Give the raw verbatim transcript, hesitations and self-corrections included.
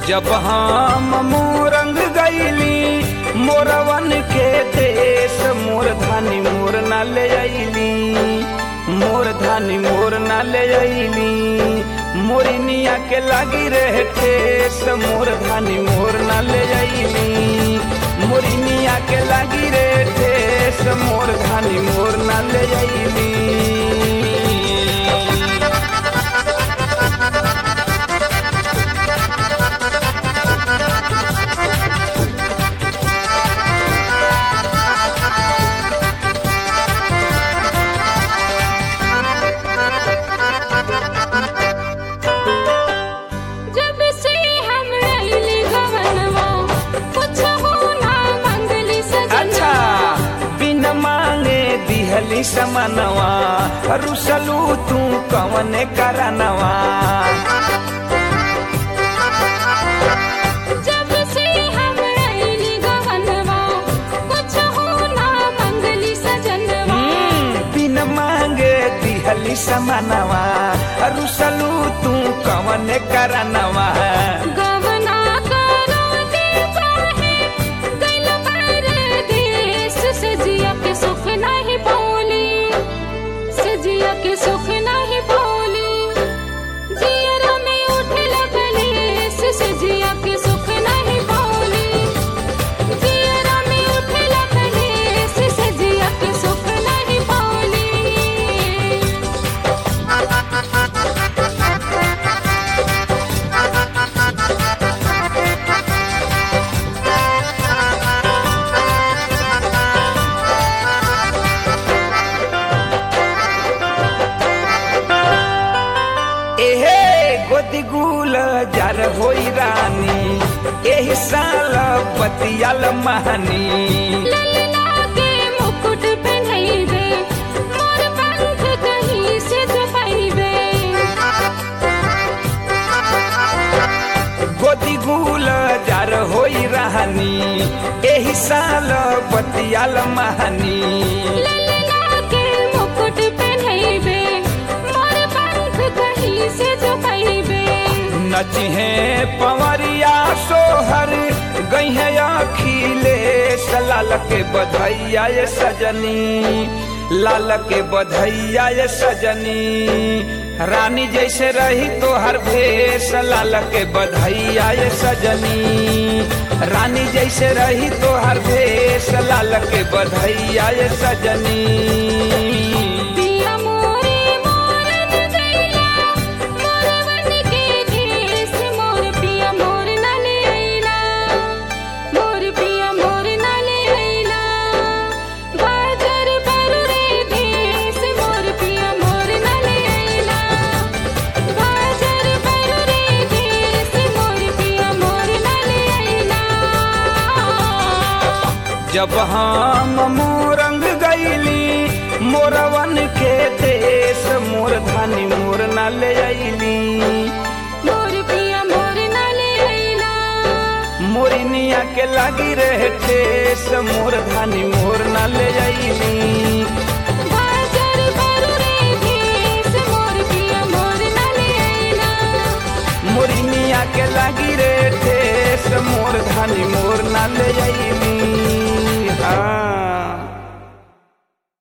जब हम मोरंग गईली मोरवन के देश मोर धानी मोर न ले अइली मोर धानी मोर न ले अइली मोरिनिया के लागी रहे ठेस मोर धानी मोर न ले अइली मोरिनिया के लागी रहे ठेस मोर धानी मोर न ले अइली। समनवा रुसलू तू कवन करनवा जब से हम रही गवनवा कुछ हो ना मंगली सजनवा बिन मांगे दिहली समनवा रुसलू तू कवन करनवा गवना करो दे चाहे गइल परदेस से जिया के सुख नहीं जिया के सुख नहीं बोली जिया में उठे लगले से जिया के सुख नहीं बोली जिया में उठे लगले से जिया के सुख नहीं बोली। गोदिगुल जार होई रानी एही साल बतियाल महानी ललना के मुकुट पहनैबे मोर पंख कहीं से छुपैबे गोदिगुल जार होई रानी एही साल बतियाल महानी ललना के मुकुट पहनैबे मोर पंख कहीं से छुपैबे नचिहे पवरिया सोहर गईहे अखिले लाल के बधैया ये सजनी लाल के बधैया ये सजनी रानी जैसे रही तो हर भेष लाल के बधैया ये सजनी रानी जैसे रही तो हर भेष लाल के बधैया ये सजनी। जब हम मोरंग गईली मोरवन के देश मोर धानी मोर न ले अइली मोर पिया मोर न ले अइला मोरिनिया के लागी रहे ठेस मोर धानी मोर न ले अइली बाजार बारू रे देश मोर पिया मोर न ले अइला मोरिनिया के लागी रहे ठेस मोर धानी मोर न ले अइली।